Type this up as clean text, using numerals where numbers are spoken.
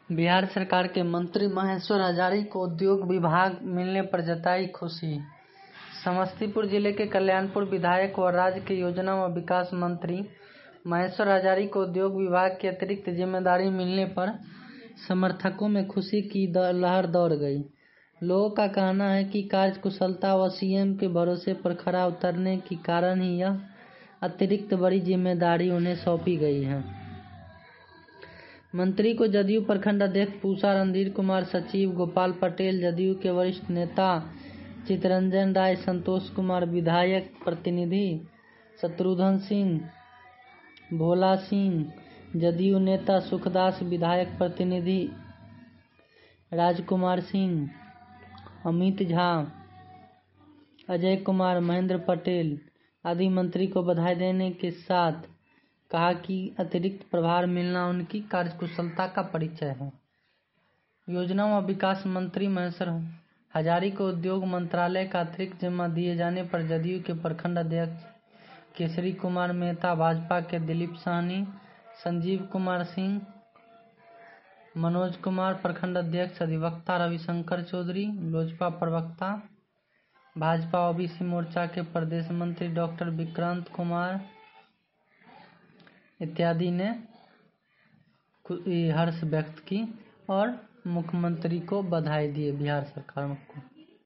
बिहार सरकार के मंत्री महेश्वर हजारी को उद्योग विभाग मिलने पर जताई खुशी। समस्तीपुर जिले के कल्याणपुर विधायक व राज्य के योजना व विकास मंत्री महेश्वर हजारी को उद्योग विभाग की अतिरिक्त जिम्मेदारी मिलने पर समर्थकों में खुशी की लहर दौड़ गई। लोगों का कहना है कि कार्यकुशलता व सीएम के भरोसे पर खरा उतरने के कारण ही यह अतिरिक्त बड़ी जिम्मेदारी उन्हें सौंपी गई है। मंत्री को जदयू प्रखंड अध्यक्ष पूसा रणधीर कुमार, सचिव गोपाल पटेल, जदयू के वरिष्ठ नेता चितरंजन राय, संतोष कुमार विधायक प्रतिनिधि, शत्रुघ्न सिंह, भोला सिंह, जदयू नेता सुखदास विधायक प्रतिनिधि, राजकुमार सिंह, अमित झा, अजय कुमार, महेंद्र पटेल आदि मंत्री को बधाई देने के साथ कहा कि अतिरिक्त प्रभार मिलना उनकी कार्यकुशलता का परिचय है। योजना व विकास मंत्री महेश्वर हजारी को उद्योग मंत्रालय का अतिरिक्त जिम्मा दिए जाने पर जदयू के प्रखंड अध्यक्ष केसरी कुमार मेहता, भाजपा के दिलीप साहनी, संजीव कुमार सिंह, मनोज कुमार, प्रखंड अध्यक्ष अधिवक्ता रविशंकर चौधरी, लोजपा प्रवक्ता, भाजपा ओबीसी मोर्चा के प्रदेश मंत्री डॉक्टर विक्रांत कुमार इत्यादि ने हर्ष व्यक्त की और मुख्यमंत्री को बधाई दिए बिहार सरकार को।